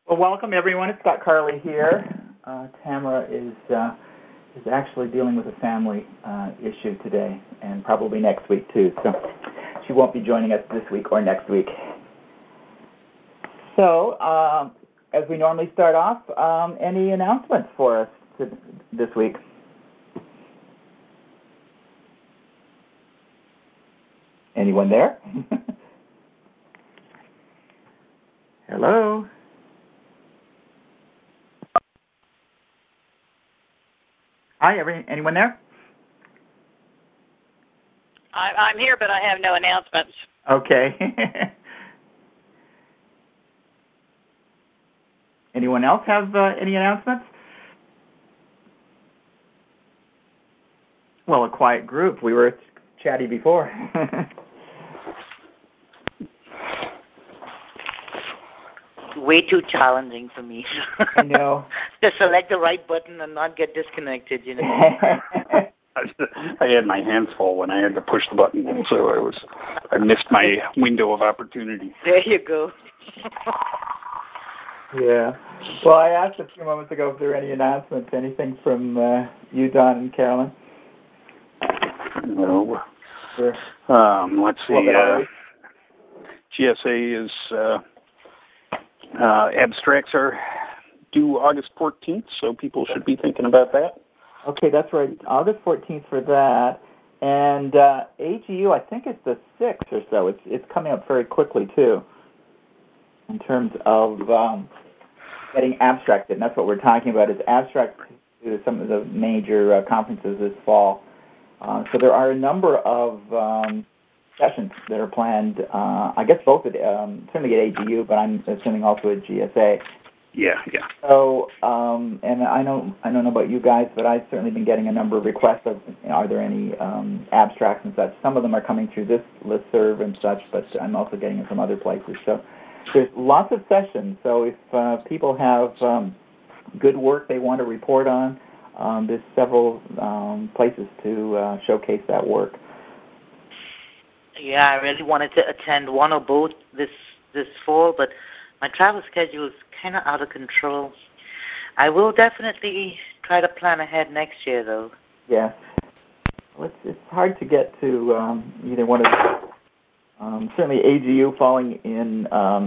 Well, welcome everyone. It's Scott Carley here. Tamara is actually dealing with a family issue today, and probably next week too. So she won't be joining us this week or next week. So, as we normally start off, any announcements for us this week? Anyone there? Hello? Hi, anyone there? I'm here, but I have no announcements. Okay. Anyone else have any announcements? Well, a quiet group. We were chatty before. Way too challenging for me. I know. To select the right button and not get disconnected, you know. I had my hands full when I had to push the button, so I missed my window of opportunity. There you go. Yeah. Well, I asked a few moments ago if there were any announcements. Anything from you, Don and Carolyn? No. Sure. Let's see. GSA is abstracts are due August 14th, so people should be thinking about that. Okay, that's right. August 14th for that. And AGU, I think it's the 6th or so. It's coming up very quickly, too, in terms of getting abstracted. And that's what we're talking about, is abstract to some of the major conferences this fall. So there are a number of sessions that are planned, I guess both at, certainly at AGU, but I'm assuming also at GSA. Yeah. So, and I don't know about you guys, but I've certainly been getting a number of requests of, are there any abstracts and such. Some of them are coming through this listserv and such, but I'm also getting it from other places. So there's lots of sessions. So if people have good work they want to report on, there's several places to showcase that work. Yeah, I really wanted to attend one or both this fall, but my travel schedule is kind of out of control. I will definitely try to plan ahead next year, though. Yeah. Well, it's hard to get to either one of the... certainly AGU falling in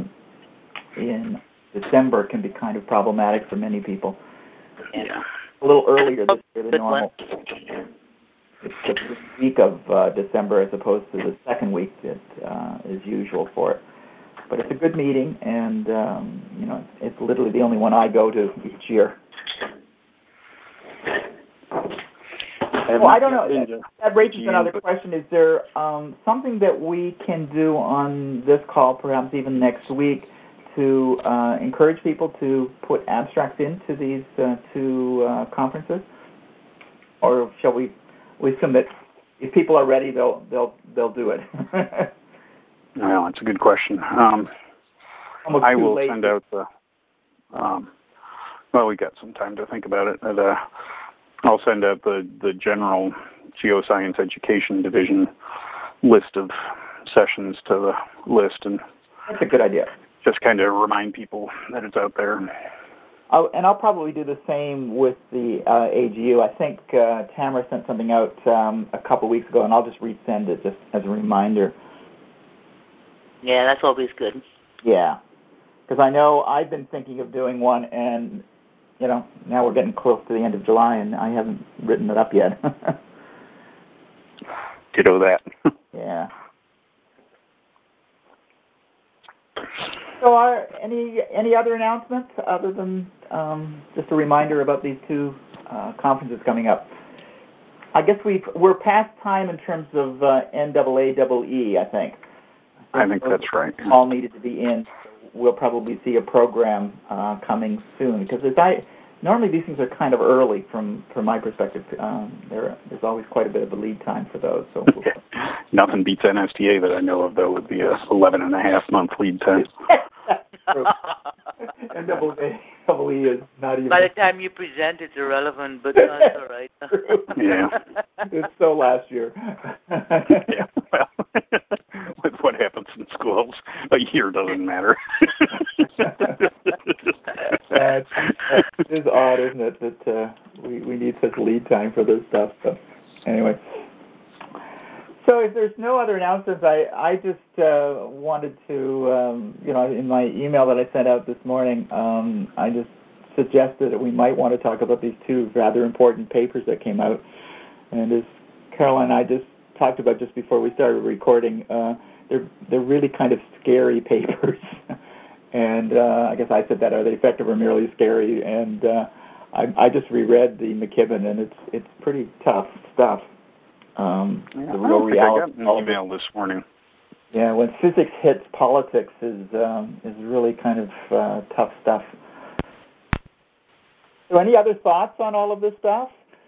December can be kind of problematic for many people. Yeah. A little earlier this year than normal. It's the week of December as opposed to the second week that is usual for it. But it's a good meeting, and it's literally the only one I go to each year. Well, I don't know. That raises another question. Is there something that we can do on this call, perhaps even next week, to encourage people to put abstracts into these two conferences? Or shall we assume that if people are ready, they'll do it? Well, that's a good question. I will send out the. Well, we got some time to think about it. But, I'll send out the general Geoscience Education Division list of sessions to the list, and that's a good idea. Just kind of remind people that it's out there. And I'll probably do the same with the AGU. I think Tamara sent something out a couple weeks ago, and I'll just resend it just as a reminder. Yeah, that's always good. Yeah, because I know I've been thinking of doing one, and now we're getting close to the end of July, and I haven't written it up yet. Ditto that. Yeah. So, are any other announcements other than just a reminder about these two conferences coming up? I guess we're past time in terms of NAAEE, I think. I think that's right. All needed to be in. We'll probably see a program coming soon, because normally these things are kind of early from my perspective. There's always quite a bit of a lead time for those. So nothing beats NSTA that I know of, though, would be a 11.5-month lead time. True. NAAEE is not even... By the time you present, it's irrelevant, but that's all right. Yeah. It's so last year. Yeah, well, with what happens in schools, a year doesn't matter. odd, isn't it, that we need such lead time for this stuff. So anyway. So if there's no other announcements, I just wanted to, in my email that I sent out this morning, I just suggested that we might want to talk about these two rather important papers that came out. And as Caroline and I just talked about just before we started recording, they're really kind of scary papers. And I guess I said that, are they effective or merely scary? And I just reread the McKibben, and it's pretty tough stuff. The real reality. I got an email this morning. Yeah, when physics hits politics is really kind of tough stuff. So, any other thoughts on all of this stuff?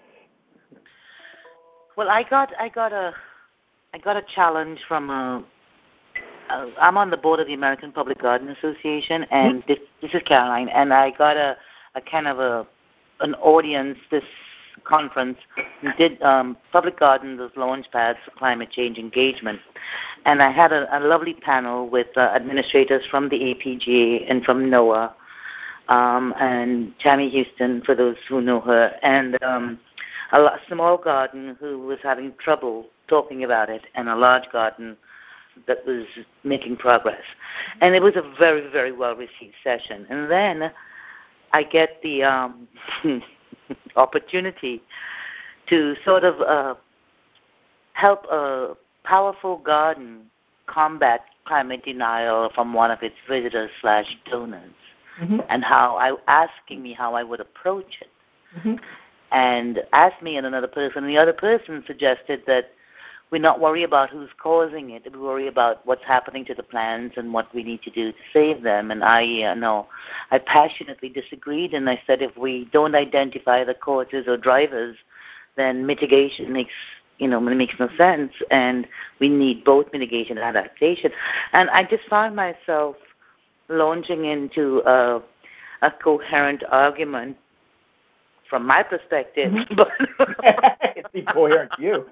Well, I got a challenge from I'm on the board of the American Public Garden Association, and this is Caroline, and I got a kind of an audience this conference. We did public gardens as launch pads for climate change engagement, and I had a lovely panel with administrators from the APGA and from NOAA, and Tammy Houston, for those who know her, and a small garden who was having trouble talking about it, and a large garden that was making progress. And it was a very, very well-received session. And then I get the opportunity to sort of help a powerful garden combat climate denial from one of its visitors/donors, and asking me how I would approach it. And asked me and another person. And the other person suggested that we not worry about who's causing it. We worry about what's happening to the plants and what we need to do to save them. And I passionately disagreed, and I said if we don't identify the causes or drivers, then mitigation makes no sense, and we need both mitigation and adaptation. And I just found myself launching into a coherent argument from my perspective, but it's incoherent to you.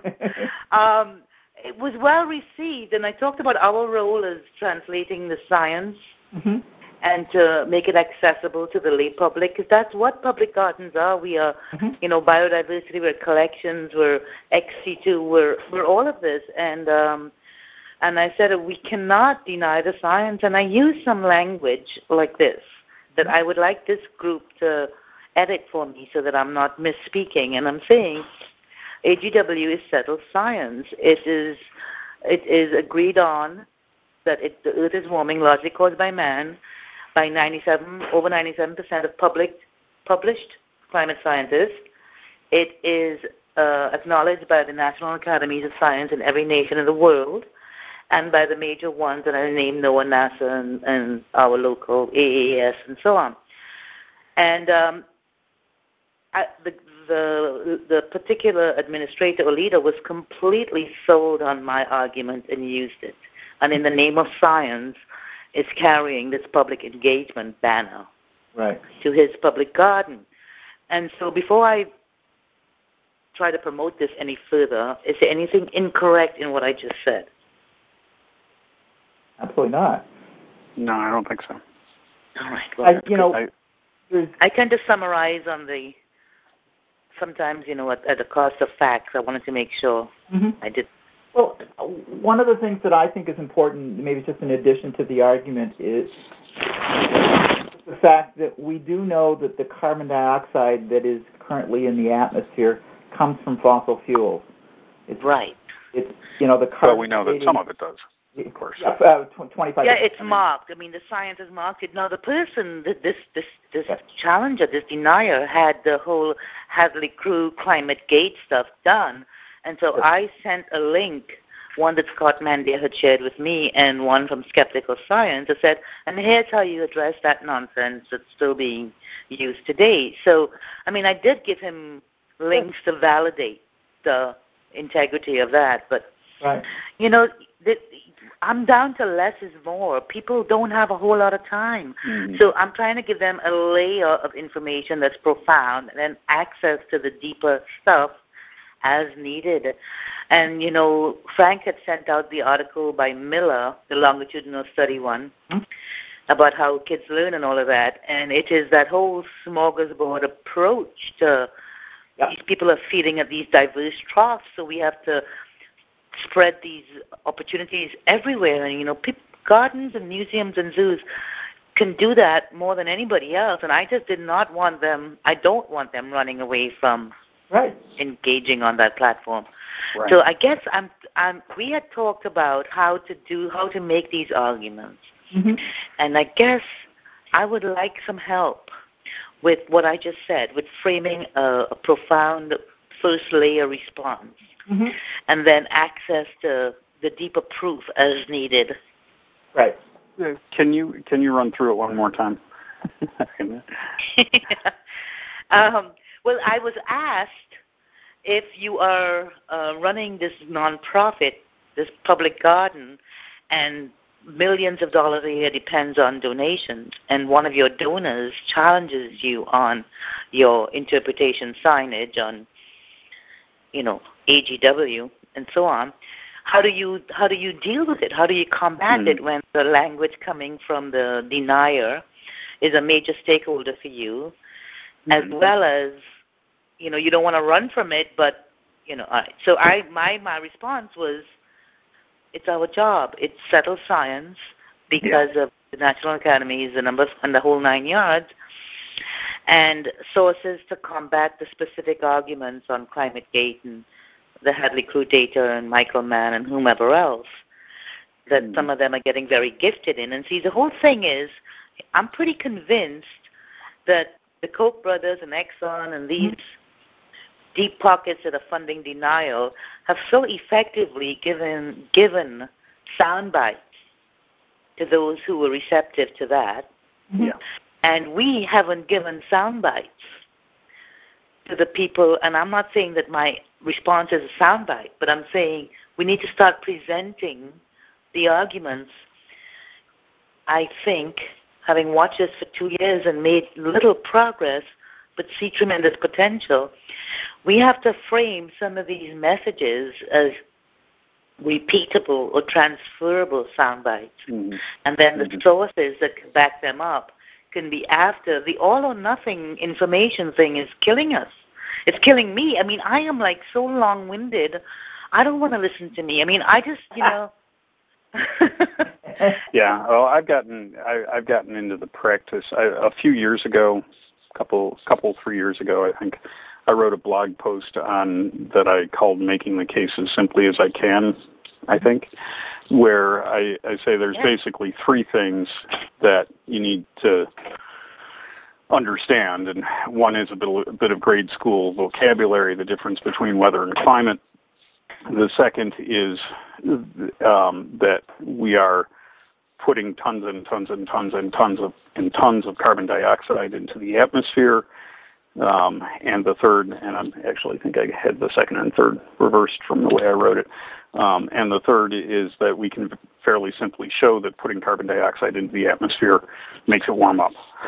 It was well received, and I talked about our role as translating the science and to make it accessible to the lay public, because that's what public gardens are. We are, biodiversity, we're collections, we're ex-situ, we're all of this, and I said we cannot deny the science, and I used some language like this that I would like this group to edit for me so that I'm not misspeaking. And I'm saying AGW is settled science. It is agreed on that the Earth is warming, largely caused by man, by over 97% of published climate scientists. It is acknowledged by the National Academies of Science in every nation in the world, and by the major ones that I named, NOAA, NASA, and our local AAS, and so on. And the particular administrator or leader was completely sold on my argument and used it. And in the name of science, is carrying this public engagement banner to his public garden. And so before I try to promote this any further, is there anything incorrect in what I just said? Absolutely not. No, I don't think so. All right. Well, I tend to summarize on sometimes, at the cost of facts. I wanted to make sure I did. Well, one of the things that I think is important, maybe just in addition to the argument, is the fact that we do know that the carbon dioxide that is currently in the atmosphere comes from fossil fuels. It's right. It's the carbon. Well, we know that some of it does. Of course. Yeah, 25%. Yeah, it's marked. I mean, the science has marked it. Now, the person, this challenger, this denier, had the whole Hadley Crew Climate Gate stuff done. And so I sent a link, one that Scott Mandia had shared with me and one from Skeptical Science, that said, and here's how you address that nonsense that's still being used today. So, I mean, I did give him links to validate the integrity of that. But, I'm down to less is more. People don't have a whole lot of time. So I'm trying to give them a layer of information that's profound and then access to the deeper stuff as needed. And, Frank had sent out the article by Miller, the longitudinal study one, about how kids learn and all of that. And it is that whole smorgasbord approach to these people are feeding at these diverse troughs, so we have to spread these opportunities everywhere. And, gardens and museums and zoos can do that more than anybody else. And I just I don't want them running away from engaging on that platform. Right. So I guess we had talked about how to make these arguments. Mm-hmm. And I guess I would like some help with what I just said, with framing a profound first layer response, mm-hmm. and then access to the deeper proof as needed. Right. Can you run through it one more time? Well, I was asked if you are running this nonprofit, this public garden, and millions of dollars a year depends on donations, and one of your donors challenges you on your interpretation signage on, AGW and so on. How do you deal with it? How do you combat it when the language coming from the denier is a major stakeholder for you, as well as you don't want to run from it, but So my response was, it's our job. It's settled science because of the National Academies, the numbers, and the whole 9 yards, and sources to combat the specific arguments on ClimateGate and the Hadley Crew data and Michael Mann and whomever else that some of them are getting very gifted in. And see, the whole thing is, I'm pretty convinced that the Koch brothers and Exxon and these deep pockets that are funding denial have so effectively given sound bites to those who were receptive to that. Yeah. And we haven't given sound bites to the people, and I'm not saying that my response is a sound bite, but I'm saying we need to start presenting the arguments. I think, having watched this for 2 years and made little progress, but see tremendous potential, we have to frame some of these messages as repeatable or transferable sound bites. And then the sources that can back them up can be after. The all or nothing information thing is killing us. It's killing me. I mean, I am like so long-winded. I don't want to listen to me. I mean, I just, Yeah, well, I've gotten into the practice. A few years ago, couple 3 years ago, I think, I wrote a blog post on that I called "Making the Case as Simply as I Can," I think, where I say there's basically three things that you need to understand, and one is a bit of grade school vocabulary, the difference between weather and climate. The second is that we are putting tons and tons and tons and tons of carbon dioxide into the atmosphere. And the third, and I actually think I had the second and third reversed from the way I wrote it. And the third is that we can fairly simply show that putting carbon dioxide into the atmosphere makes it warm up.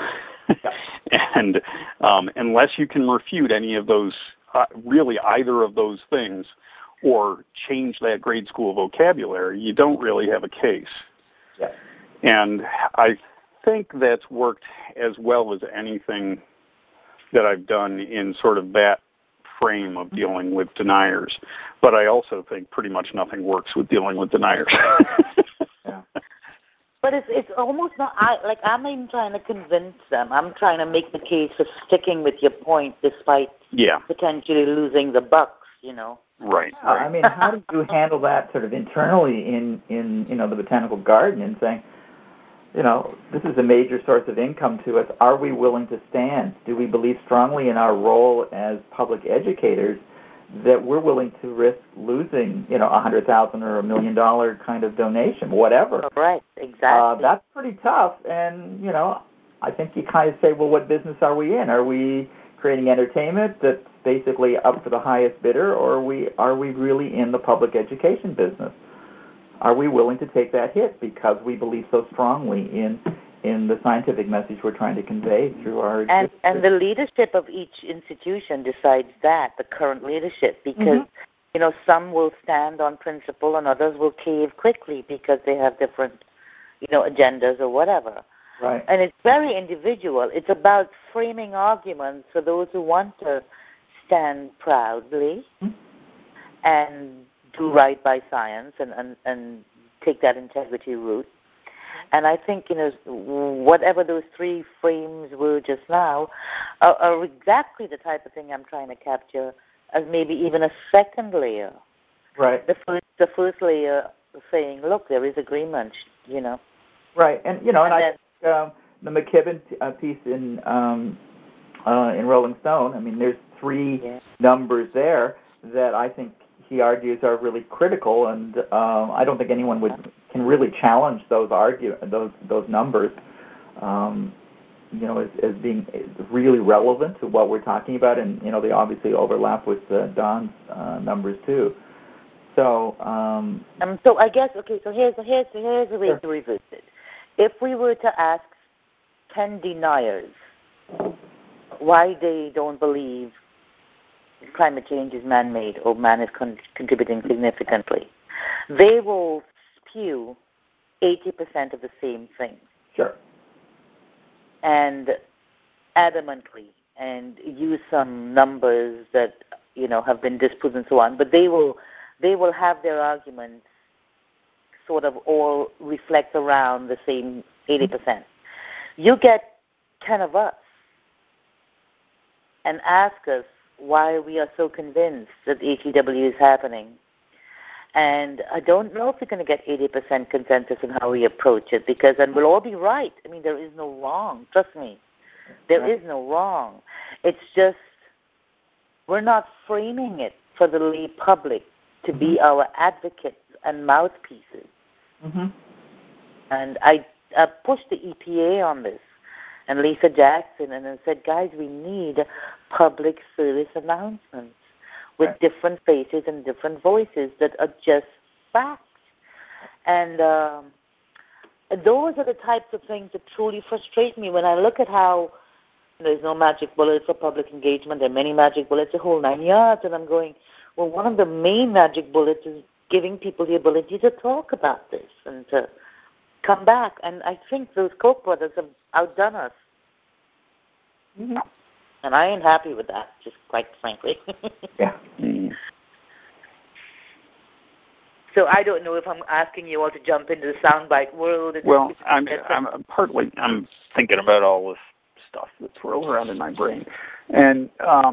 And unless you can refute any of those, really either of those things, or change that grade school vocabulary, you don't really have a case. Yeah. And I think that's worked as well as anything that I've done in sort of that frame of dealing with deniers. But I also think pretty much nothing works with dealing with deniers. Yeah. But it's almost not, I'm not even trying to convince them. I'm trying to make the case for sticking with your point despite potentially losing the bucks, Right. I mean, how do you handle that sort of internally in the botanical garden and saying, this is a major source of income to us. Are we willing to stand? Do we believe strongly in our role as public educators that we're willing to risk losing, $100,000 or $1 million kind of donation, whatever? Right, exactly. That's pretty tough. And, I think you kind of say, well, what business are we in? Are we creating entertainment that's basically up for the highest bidder, or are we really in the public education business? Are we willing to take that hit because we believe so strongly in the scientific message we're trying to convey through our existence? And the leadership of each institution decides that, the current leadership, because, some will stand on principle and others will cave quickly because they have different, agendas or whatever. Right. And it's very individual. It's about framing arguments for those who want to stand proudly and do right by science and take that integrity route. And I think, whatever those three frames were just now are exactly the type of thing I'm trying to capture as maybe even a second layer. Right. The first layer saying, look, there is agreement, Right. And, I think the McKibben piece in Rolling Stone, I mean, there's three numbers there that I think he argues are really critical, and I don't think anyone can really challenge those numbers, as being really relevant to what we're talking about, and they obviously overlap with Don's numbers too. So so I guess so here's the way to revisit it. If we were to ask 10 deniers why they don't believe climate change is man-made or man is contributing significantly, they will spew 80% of the same thing. Sure. And adamantly, and use some numbers that have been disproven and so on, but they will have their arguments sort of all reflect around the same 80%. You get 10 of us and ask us why we are so convinced that HEW is happening. And I don't know if we're going to get 80% consensus in how we approach it, and we'll all be right. I mean, there is no wrong. Trust me. There is no wrong. It's just we're not framing it for the lay public to be our advocates and mouthpieces. Mm-hmm. And I pushed the EPA on this, and Lisa Jackson, and I said, guys, we need public service announcements with different faces and different voices that are just facts. And those are the types of things that truly frustrate me when I look at how there's no magic bullet for public engagement. There are many magic bullets, a whole 9 yards, and I'm going, well, one of the main magic bullets is giving people the ability to talk about this and to come back. And I think those Koch brothers have outdone us. Mm-hmm. And I ain't happy with that, just quite frankly. Yeah. So I don't know if I'm asking you all to jump into the soundbite world. Well, I'm thinking about all this stuff that's swirling around in my brain, and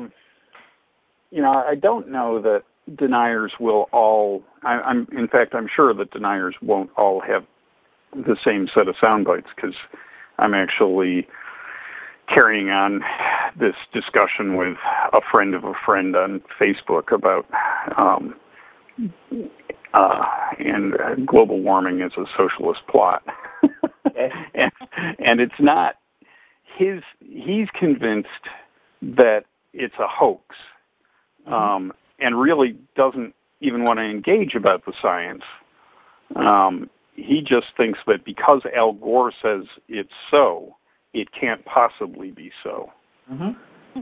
I don't know that deniers will all. I'm sure that deniers won't all have the same set of sound bites, because I'm actually carrying on this discussion with a friend of a friend on Facebook about and global warming is a socialist plot. and it's not he's convinced that it's a hoax, and really doesn't even want to engage about the science. He just thinks that because Al Gore says it's so, it can't possibly be so. Mm-hmm.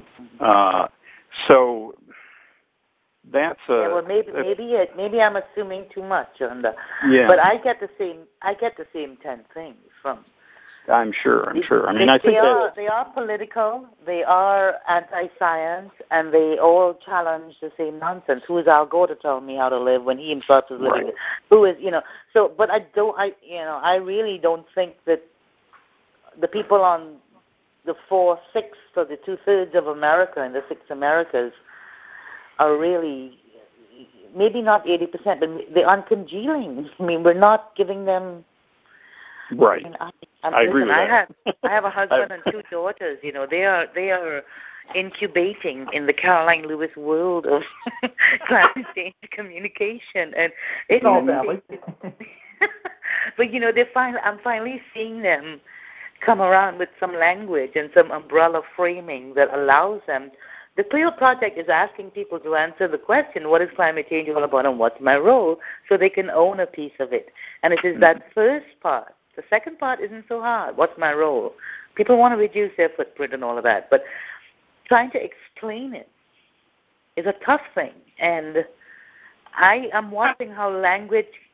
So that's well, maybe I'm assuming too much on the. Yeah. But I get the same 10 things from. I'm sure. I mean, they are political. They are anti-science, and they all challenge the same nonsense. Who is Al Gore to tell me how to live when he himself is living? Right. Who is So, but I really don't think that the people on the 4/6 or the 2/3 of America and the 6 Americas are really, maybe not 80%, but they're uncongealing. I mean, we're not giving them. Right. I agree with that. I have a husband and 2 daughters. They are incubating in the Caroline Lewis world of climate change communication, and it's all valid. But I'm finally seeing them come around with some language and some umbrella framing that allows them. The CLEO project is asking people to answer the question, what is climate change all about and what's my role, so they can own a piece of it. And it is that first part. The second part isn't so hard. What's my role? People want to reduce their footprint and all of that, but trying to explain it is a tough thing. And I am watching how language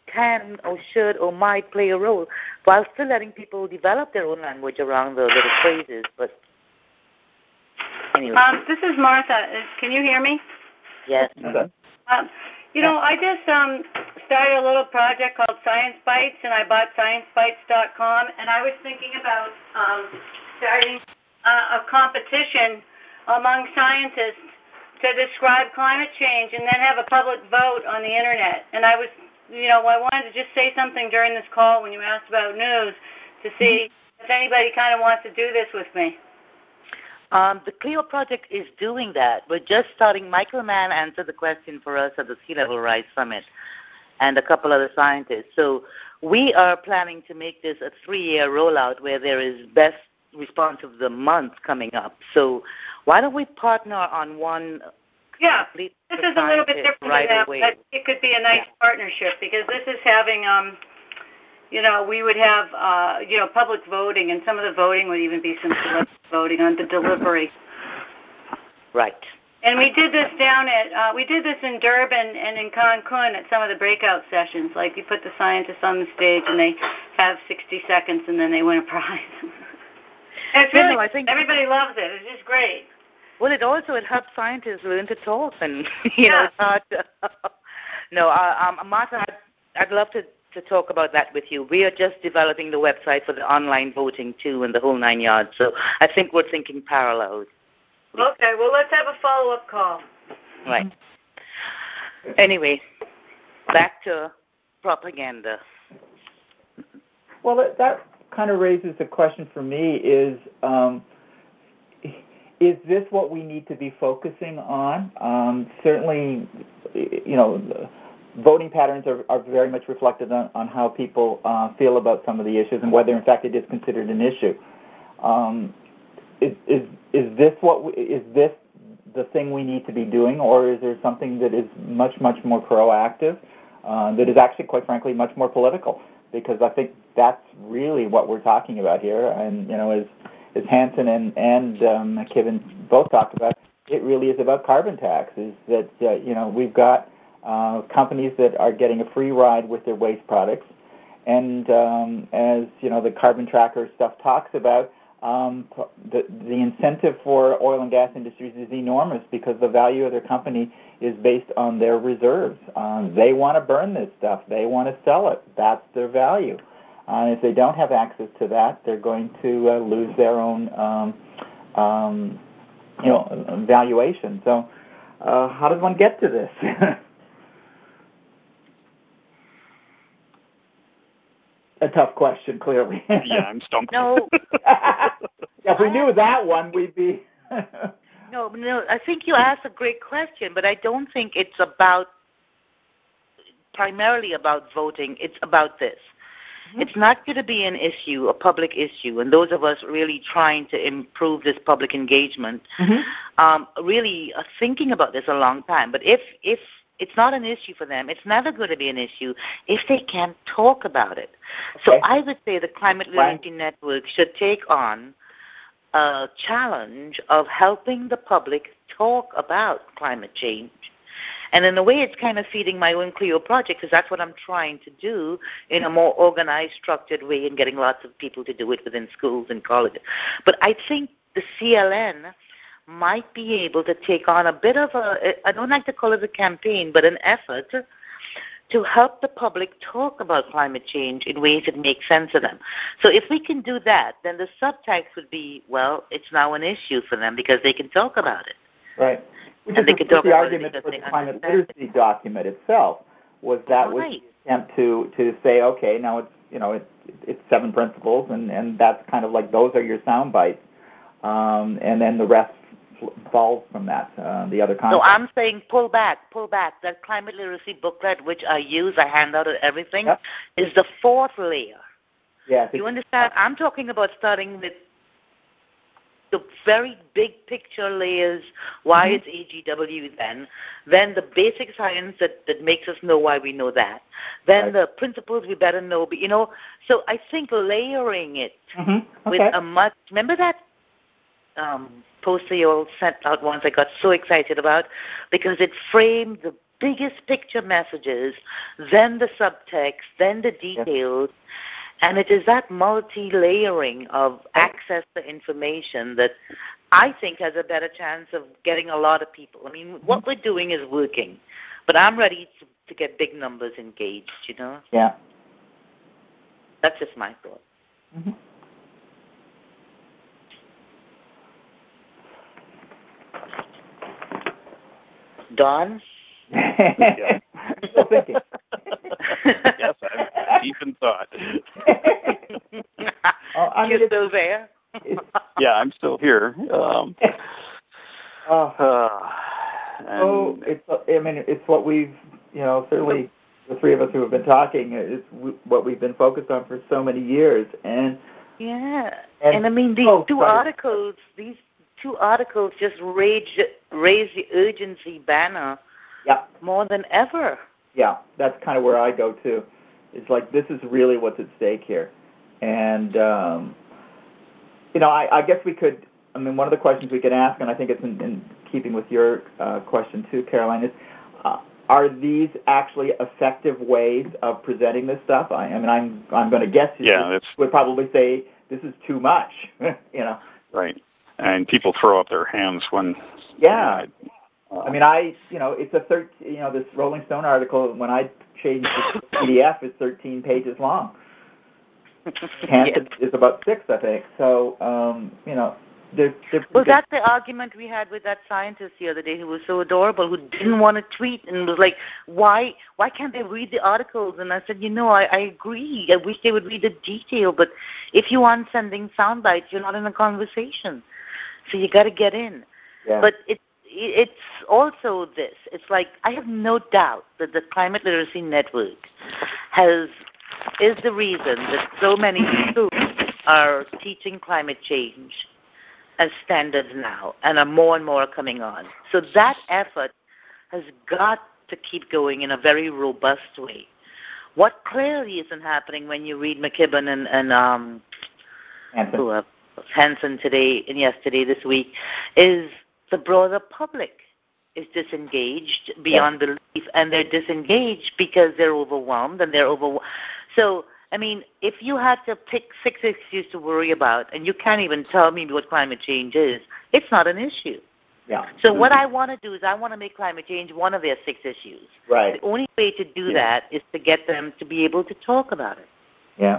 can or should or might play a role while still letting people develop their own language around the little phrases. But anyway. This is Martha. Can you hear me? Yes. Okay. I just started a little project called Science Bites, and I bought ScienceBites.com, and I was thinking about starting a competition among scientists to describe climate change and then have a public vote on the Internet. And I was, I wanted to just say something during this call when you asked about news to see if anybody kind of wants to do this with me. The CLEO project is doing that. We're just starting. Michael Mann answered the question for us at the Sea Level Rise Summit and a couple other scientists. So we are planning to make this a 3-year rollout where there is best response of the month coming up. So why don't we partner on one? Yeah, this is a little bit different right than that, away. but it could be a nice partnership because this is having, we would have, public voting, and some of the voting would even be some selective voting on the delivery. Right. And we did this we did this in Durban and in Cancun at some of the breakout sessions. Like you put the scientists on the stage and they have 60 seconds and then they win a prize. It's really, I think everybody loves it. It's just great. Well, it helps scientists learn to talk, and it's hard to. No, Martha, I'd love to talk about that with you. We are just developing the website for the online voting too, and the whole 9 yards. So I think we're thinking parallels. Okay, well, let's have a follow-up call. Right. Anyway, back to propaganda. Well, that kind of raises a question for me: is this what we need to be focusing on? Certainly, voting patterns are very much reflected on how people feel about some of the issues and whether, in fact, it is considered an issue. Is this the thing we need to be doing, or is there something that is much more proactive, that is actually, quite frankly, much more political? Because I think that's really what we're talking about here. And as Hansen and McKibben both talked about, it really is about carbon tax. Is that we've got companies that are getting a free ride with their waste products, and as the carbon tracker stuff talks about, the incentive for oil and gas industries is enormous because the value of their company is based on their reserves. They want to burn this stuff. They want to sell it. That's their value. If they don't have access to that, they're going to lose their own valuation. So how does one get to this? A tough question, clearly. Yeah, I'm stumped. No. If we knew that one, we'd be... No, I think you asked a great question, but I don't think it's primarily about voting. It's about this. Mm-hmm. It's not going to be an issue, a public issue, and those of us really trying to improve this public engagement, really are thinking about this a long time. But if it's not an issue for them, it's never going to be an issue if they can't talk about it. So I would say the Climate Literacy Network should take on a challenge of helping the public talk about climate change. And in a way, it's kind of feeding my own CLEO project because that's what I'm trying to do in a more organized, structured way and getting lots of people to do it within schools and colleges. But I think the CLN might be able to take on a bit of I don't like to call it a campaign, but an effort to help the public talk about climate change in ways that make sense to them. So if we can do that, then the subtext would be, well, it's now an issue for them because they can talk about it. Right. Which and is the argument for the climate literacy document itself was that was the attempt to say, okay, now it's 7 principles, and that's kind of like those are your sound bites, and then the rest falls from that, the other content. So I'm saying pull back. That climate literacy booklet, which I use, I hand out at everything, is the 4th layer. Yes. You understand? I'm talking about starting with the very big picture layers, why it's AGW then the basic science that makes us know why we know that, then the principles we better know, so I think layering it with a much, remember that poster you all sent out once I got so excited about because it framed the biggest picture messages, then the subtext, then the details. And it is that multi-layering of access to information that I think has a better chance of getting a lot of people. I mean, what we're doing is working, but I'm ready to get big numbers engaged, you know? Yeah. That's just my thought. Mm-hmm. Don? Yeah. I'm still thinking. Yes, I'm deep in thought. You're still there? Yeah, I'm still here. It's what we've, certainly the three of us who have been talking, it's what we've been focused on for so many years. And I mean, these two articles just raise the urgency banner more than ever. Yeah, that's kind of where I go to. It's like, this is really what's at stake here. And, I guess we could, one of the questions we could ask, and I think it's in keeping with your question too, Caroline, is are these actually effective ways of presenting this stuff? I'm going to guess you would probably say this is too much, Right. And people throw up their hands when... Yeah. It's this Rolling Stone article, when I changed it to PDF, it's 13 pages long. It's about 6, I think. So, that's the argument we had with that scientist the other day who was so adorable, who didn't want to tweet and was like, why can't they read the articles? And I said, I agree. I wish they would read the detail, but if you aren't sending sound bites, you're not in a conversation. So you got to get in. Yeah. But it's also this. It's like, I have no doubt that the Climate Literacy Network is the reason that so many schools are teaching climate change as standards now, and more and more coming on. So that effort has got to keep going in a very robust way. What clearly isn't happening when you read McKibben and Hansen today and yesterday, this week, is the broader public is disengaged beyond belief, and they're disengaged because they're overwhelmed, and they're overwhelmed. So, if you had to pick 6 issues to worry about, and you can't even tell me what climate change is, it's not an issue. Yeah. So what I want to do is I want to make climate change one of their 6 issues. Right. The only way to do that is to get them to be able to talk about it. Yeah.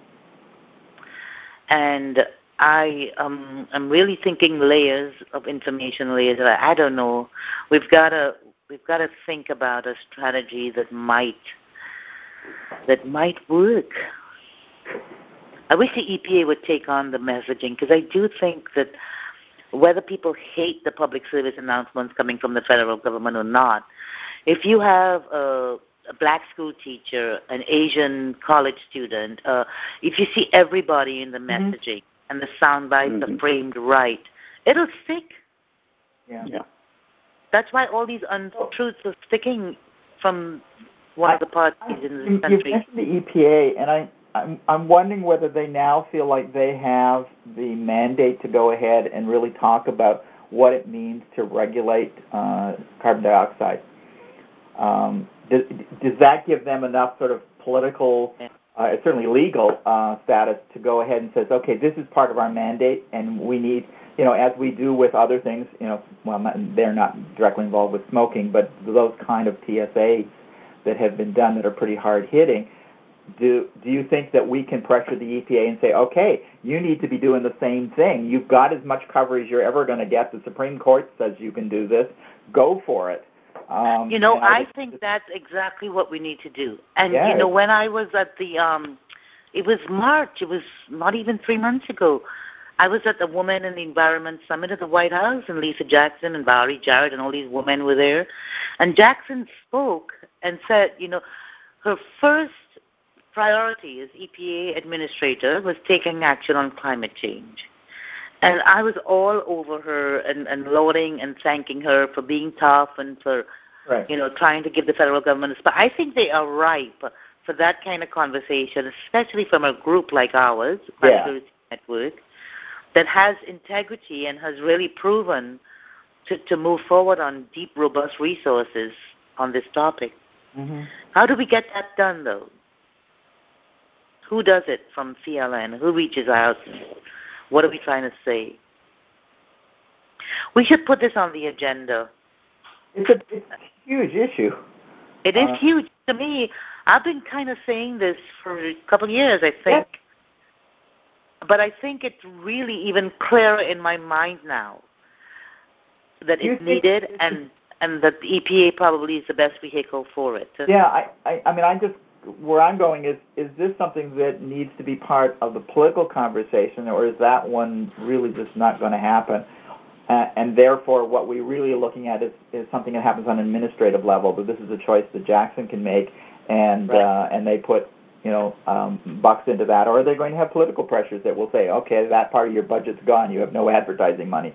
And I'm really thinking layers of information, layers. I don't know. We've got to think about a strategy that might work. I wish the EPA would take on the messaging, because I do think that whether people hate the public service announcements coming from the federal government or not, if you have a black school teacher, an Asian college student, if you see everybody in the messaging and the sound bites are framed right, it'll stick. Yeah. That's why all these untruths are sticking from one of the parties in this country. You mentioned the EPA, and I'm wondering whether they now feel like they have the mandate to go ahead and really talk about what it means to regulate carbon dioxide. Does that give them enough sort of political, certainly legal status to go ahead and says, okay, this is part of our mandate, and we need, as we do with other things, they're not directly involved with smoking, but those kind of TSAs that have been done that are pretty hard-hitting, do you think that we can pressure the EPA and say, okay, you need to be doing the same thing. You've got as much cover as you're ever going to get. The Supreme Court says you can do this. Go for it. I think that's exactly what we need to do. And, when I was at the, it was March, it was not even 3 months ago, I was at the Women in the Environment Summit at the White House, and Lisa Jackson and Valerie Jarrett and all these women were there. And Jackson spoke and said, her first priority as EPA administrator was taking action on climate change. And I was all over her and lauding and thanking her for being tough and for, trying to give the federal government a spot. I think they are ripe for that kind of conversation, especially from a group like ours, Climate Literacy Network, that has integrity and has really proven to move forward on deep, robust resources on this topic. Mm-hmm. How do we get that done, though? Who does it from CLN? Who reaches out? What are we trying to say? We should put this on the agenda. It's a huge issue. It is huge. To me, I've been kind of saying this for a couple of years, I think. Yes. But I think it's really even clearer in my mind now that it's needed and that the EPA probably is the best vehicle for it. Yeah, I mean, where I'm going is this something that needs to be part of the political conversation, or is that one really just not going to happen? And therefore, what we really are looking at is something that happens on an administrative level, but this is a choice that Jackson can make, and and they put bucks into that, or are they going to have political pressures that will say, okay, that part of your budget's gone, you have no advertising money?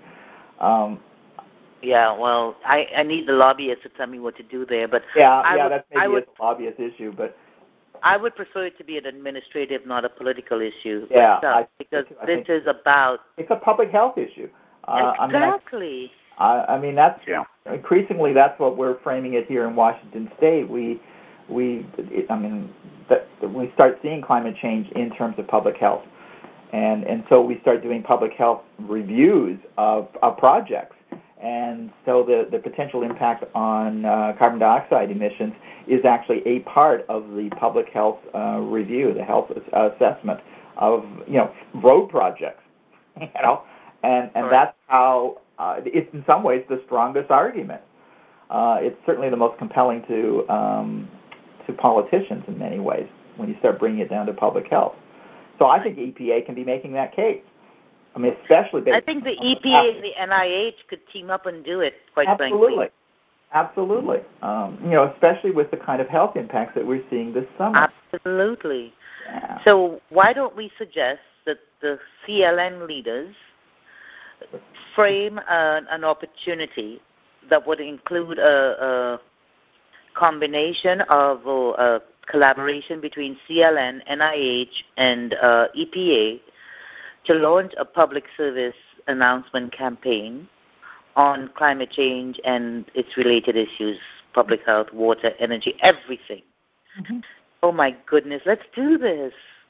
Yeah, well, I need the lobbyists to tell me what to do there, but that's maybe a lobbyist issue, but I would prefer it to be an administrative, not a political issue. Yeah, because this is about it's a public health issue. Exactly. I mean that's increasingly that's what we're framing it here in Washington State. We start seeing climate change in terms of public health, and so we start doing public health reviews of projects, and so the potential impact on carbon dioxide emissions is actually a part of the public health review, the health assessment of road projects, and that's how it's in some ways the strongest argument. It's certainly the most compelling to politicians in many ways when you start bringing it down to public health. So I think EPA can be making that case. I mean, especially based I think the EPA and the NIH could team up and do it, quite frankly. Absolutely. Especially with the kind of health impacts that we're seeing this summer. Absolutely. Yeah. So why don't we suggest that the CLN leaders frame an opportunity that would include a combination of a collaboration between CLN, NIH, and EPA to launch a public service announcement campaign on climate change and its related issues, public health, water, energy, everything. Mm-hmm. Oh, my goodness, let's do this.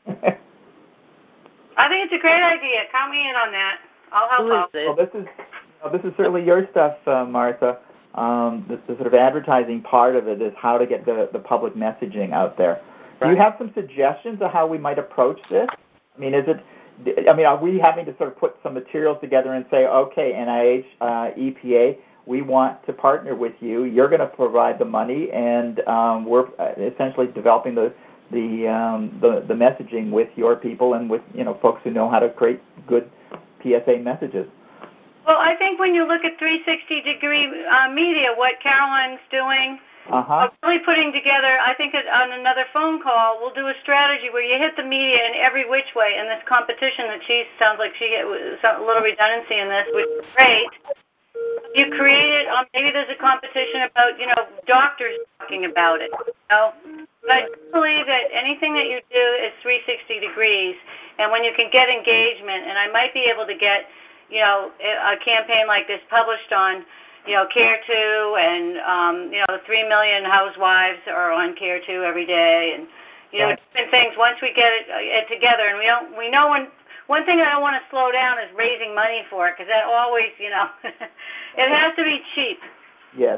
I think it's a great idea. Count me in on that. I'll help out. Well, this is certainly your stuff, Martha. The sort of advertising part of it is how to get the public messaging out there. Right. Do you have some suggestions of how we might approach this? I mean, are we having to sort of put some materials together and say, okay, NIH, EPA, we want to partner with you. You're going to provide the money, and we're essentially developing the messaging with your people and with folks who know how to create good PSA messages. Well, I think when you look at 360-degree media, what Caroline's doing, really putting together, I think on another phone call, we'll do a strategy where you hit the media in every which way, and this competition that sounds like she get a little redundancy in this, which is great. You create it, maybe there's a competition about, doctors talking about it, But I believe that anything that you do is 360 degrees, and when you can get engagement, and I might be able to get a campaign like this published on, Care 2, and, the 3 million housewives are on Care 2 every day, and, different things. Once we get it together, and we know one thing I don't want to slow down is raising money for it, because that always, it has to be cheap. Yes.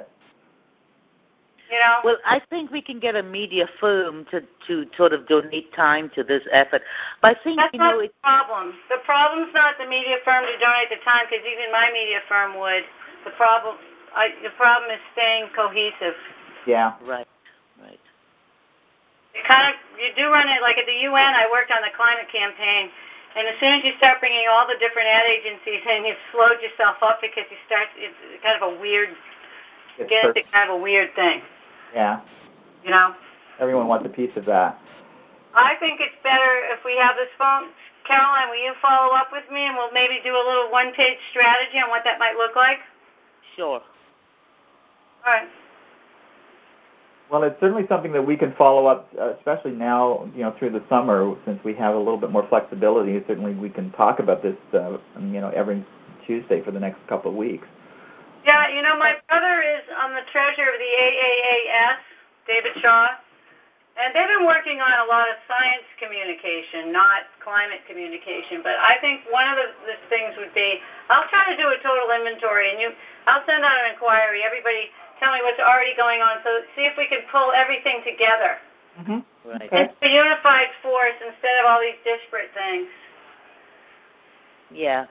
Well, I think we can get a media firm to sort of donate time to this effort. But I think, that's not the problem. The problem's not the media firm to donate the time, because even my media firm would. The problem is staying cohesive. Yeah. Right. You do run it, like at the UN, I worked on the climate campaign, and as soon as you start bringing all the different ad agencies in, you've slowed yourself up because it's kind of a weird, kind of a weird thing. Yeah. Everyone wants a piece of that. I think it's better if we have this phone. Caroline, will you follow up with me, and we'll maybe do a little one-page strategy on what that might look like? Sure. All right. Well, it's certainly something that we can follow up, especially now, through the summer, since we have a little bit more flexibility. Certainly we can talk about this, every Tuesday for the next couple of weeks. Yeah, my brother is the treasurer of the AAAS, David Shaw, and they've been working on a lot of science communication, not climate communication. But I think one of the things would be, I'll try to do a total inventory, and I'll send out an inquiry. Everybody tell me what's already going on, so see if we can pull everything together. Mm-hmm. Right. Okay. It's a unified force instead of all these disparate things. Yeah.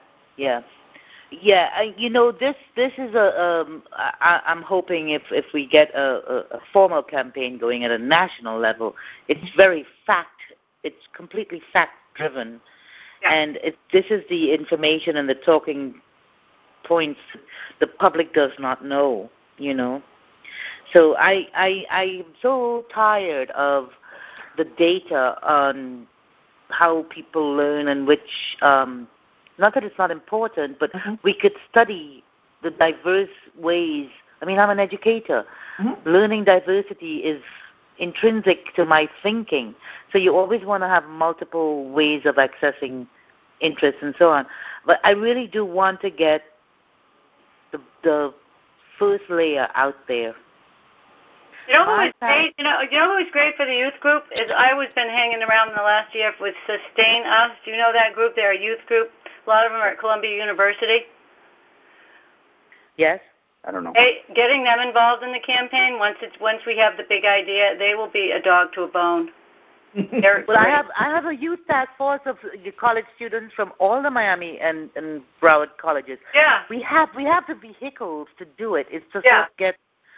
This is I'm hoping if we get a formal campaign going at a national level, it's completely fact driven, and this is the information and the talking points the public does not know. So I'm so tired of the data on how people learn and which. Not that it's not important, but we could study the diverse ways. I mean, I'm an educator. Mm-hmm. Learning diversity is intrinsic to my thinking. So you always want to have multiple ways of accessing interests and so on. But I really do want to get the first layer out there. You know who is great for the youth group is I was been hanging around in the last year with Sustain Us. Do you know that group? They're a youth group. A lot of them are at Columbia University. Yes. I don't know. Getting them involved in the campaign once we have the big idea, they will be a dog to a bone. Well, I have a youth task force of college students from all the Miami and Broward colleges. Yeah. We have the vehicles to do it. It's just get.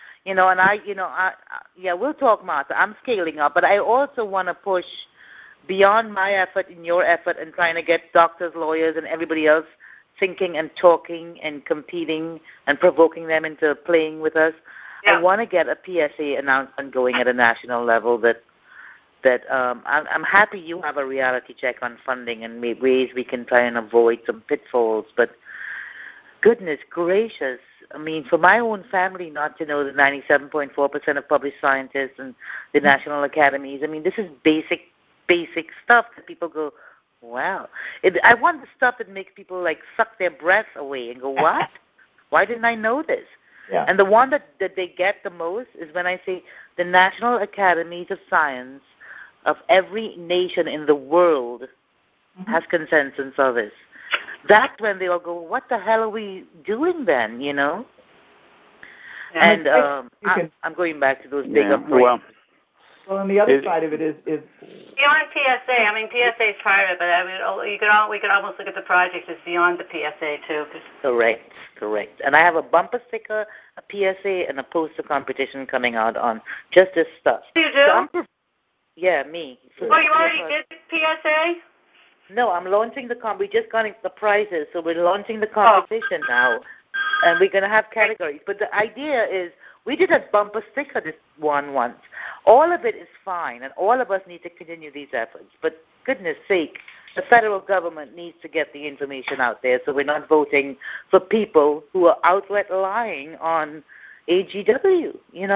We'll talk, Martha. I'm scaling up, but I also want to push beyond my effort and your effort and trying to get doctors, lawyers, and everybody else thinking and talking and competing and provoking them into playing with us. Yeah. I want to get a PSA announcement going at a national level that I'm happy you have a reality check on funding and ways we can try and avoid some pitfalls, but goodness gracious, I mean, for my own family not to know the 97.4% of published scientists and the national academies, I mean, this is basic stuff that people go, wow. I want the stuff that makes people, like, suck their breath away and go, what? Why didn't I know this? Yeah. And the one that they get the most is when I say the National Academies of Science of every nation in the world has consensus of this. That's when they all go, what the hell are we doing then, Yeah. And I'm going back to those bigger points. Well, and the other side of it is beyond PSA. I mean, PSA is part of it, but I mean, we could almost look at the project as beyond the PSA too. Correct. And I have a bumper sticker, a PSA, and a poster competition coming out on just this stuff. You do? So yeah, me. Oh, you already did PSA? No, I'm launching we just got the prizes, so we're launching the competition now, and we're going to have categories. But the idea is, we did a bumper sticker this one once. All of it is fine, and all of us need to continue these efforts. But goodness sake, the federal government needs to get the information out there so we're not voting for people who are outright lying on AGW,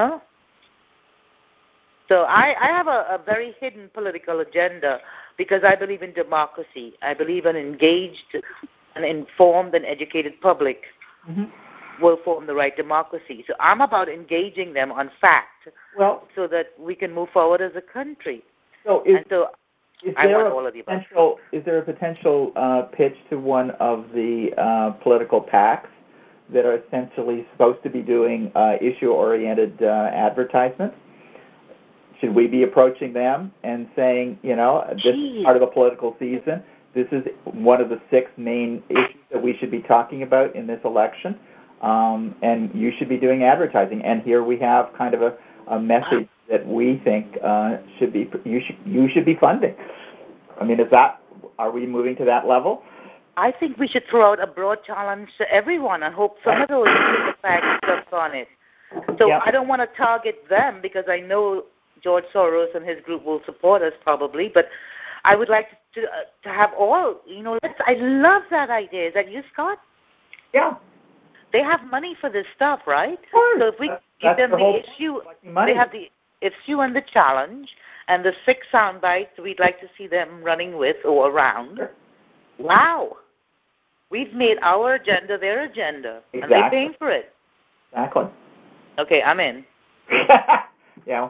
So I have a very hidden political agenda because I believe in democracy. I believe an engaged, an informed, and educated public will form the right democracy. So I'm about engaging them on fact so that we can move forward as a country. So I want all of the above. Is there a potential pitch to one of the political PACs that are essentially supposed to be doing issue-oriented advertisements? Should we be approaching them and saying, this is part of the political season, this is one of the 6 main issues that we should be talking about in this election, and you should be doing advertising. And here we have kind of a message that we think you should be funding. I mean, are we moving to that level? I think we should throw out a broad challenge to everyone and hope some of those take the PAC stuff on it. So I don't want to target them because I know George Soros and his group will support us probably, but I would like to have all, I love that idea. Is that you, Scott? Yeah. They have money for this stuff, right? Of course. So if we give them the issue, they have the issue and the challenge, and the 6 sound bites we'd like to see them running with or around. Sure. Wow. We've made our agenda their agenda, and they're paying for it. Exactly. Okay, I'm in. Yeah.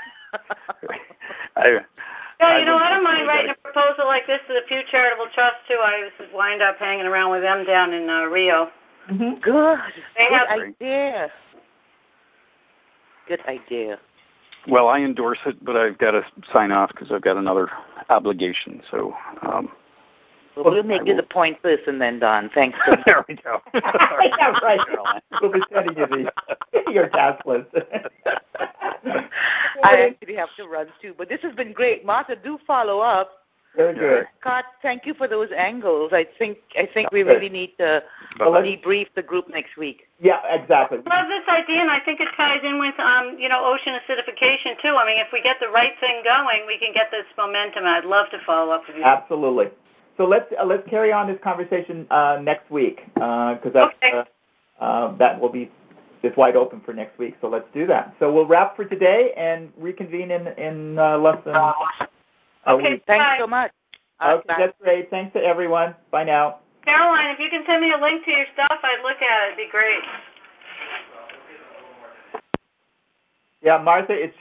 Yeah, you know, I don't mind writing a proposal like this to the Pew Charitable Trust, too. I just wind up hanging around with them down in Rio. Mm-hmm. Good idea. Good idea. Well, I endorse it, but I've got to sign off because I've got another obligation. So we'll make you the point person then, Don. Thanks. There we go. Yeah, right. We'll be sending you your task list. I actually have to run too, but this has been great. Martha, do follow up. Very good. Scott, thank you for those angles. I think we really need to debrief the group next week. Yeah, exactly. I love this idea, and I think it ties in with ocean acidification too. I mean, if we get the right thing going, we can get this momentum. I'd love to follow up with you. Absolutely. So let's carry on this conversation next week because that will be it's wide open for next week. So let's do that. So we'll wrap for today and reconvene in less than a week. Thanks so much. Okay, that's great. Thanks to everyone. Bye now. Caroline, if you can send me a link to your stuff, I'd look at it. It'd be great. Yeah, Martha, it's